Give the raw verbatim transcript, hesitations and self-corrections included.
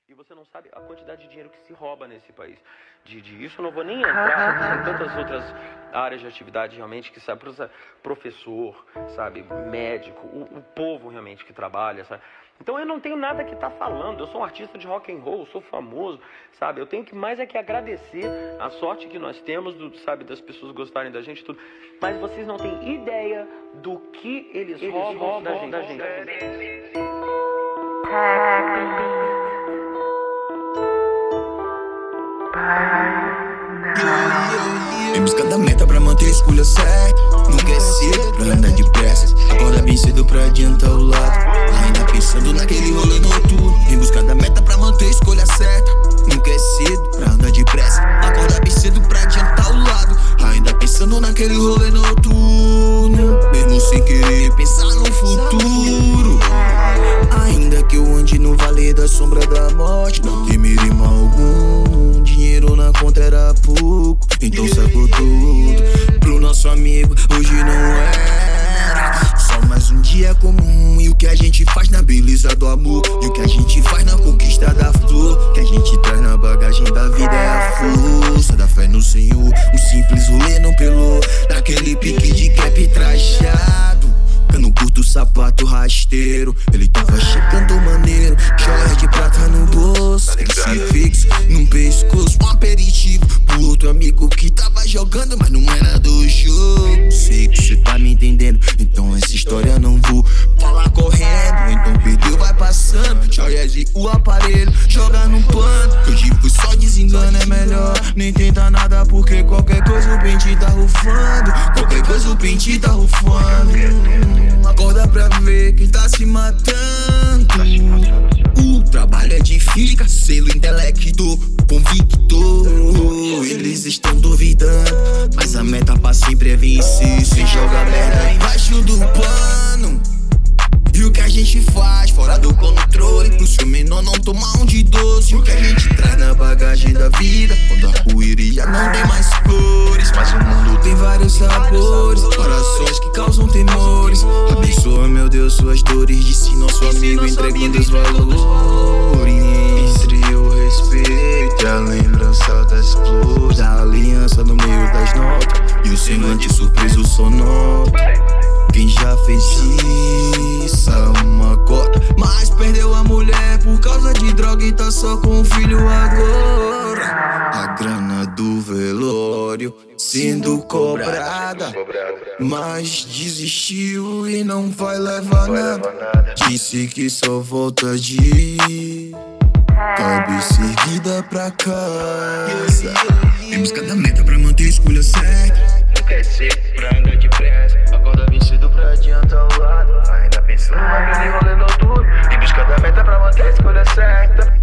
E você não sabe a quantidade de dinheiro que se rouba nesse país. De, de isso eu não vou nem entrar em tantas outras áreas de atividade realmente que sabe, professor, sabe, médico, o, o povo realmente que trabalha, sabe? Então eu não tenho nada que tá falando. Eu sou um artista de rock and roll, sou famoso, sabe? Eu tenho que mais é que agradecer a sorte que nós temos, do, sabe, das pessoas gostarem da gente, tudo. Mas vocês não têm ideia do que eles, eles roubam, roubam da gente. Da gente. Em busca da meta pra manter a escolha certa. Nunca é cedo pra andar depressa. Acorda bem cedo pra adiantar o lado. Ainda pensando naquele rolê noturno. Em busca da meta pra manter a escolha certa. Nunca é cedo pra andar depressa. Acorda bem cedo pra adiantar o lado. Ainda pensando naquele rolê noturno. Mesmo sem querer pensar no futuro. Ainda que eu ande no vale da sombra da morte, não temerei mal algum. Dinheiro na conta era pouco, então sacou tudo. Pro nosso amigo hoje não era só mais um dia comum. E o que a gente faz na beleza do amor, e o que a gente faz na conquista da flor, que a gente traz na bagagem da vida é a força da fé no Senhor. Um simples rolê não pelou, naquele pique de cap trajado. Eu não curto sapato rasteiro, ele tava chegando maneiro. Joia de prata no bolso, crucifixo num pescoço, um aperitivo pro outro amigo que tava jogando, mas não era do jogo. Sei que cê tá me entendendo, então essa história não vou falar correndo. Então perdeu, vai passando, joias e o aparelho joga no pano. Hoje foi só desengano, é melhor nem tentar nada, porque qualquer coisa o pente tá rufando. Qualquer coisa o pente tá rufando. Acorda pra ver quem tá se matando. O trabalho é difícil, selo intelecto, convicto. Eles estão duvidando, mas a meta pra sempre é vencer. Cê joga merda embaixo do pano. E o que a gente faz fora do controle, pro seu menor não tomar um de doze. O que a gente traz na bagagem da vida, quando a poeira já não tem mais cores. Mas o mundo tem vários sabores, corações que causam temores. Abençoa, meu Deus, suas dores, disse nosso amigo entregando os valores. Entre o respeito e a lembrança das flores, da aliança no meio das notas e o semblante surpreso sonoro. Quem já fez isso é uma cota, mas perdeu a mulher por causa de droga e tá só com o filho agora. A grana do velório sendo cobrada, mas desistiu e não vai levar nada. Disse que só volta de cabeça erguida pra casa. Em busca da meta pra manter a escolha certa. Nunca é cedo pra andar depressa. Acorda bem cedo pra adiantar o lado. Ainda pensando naquele rolê noturno. Em busca da meta pra manter a escolha certa.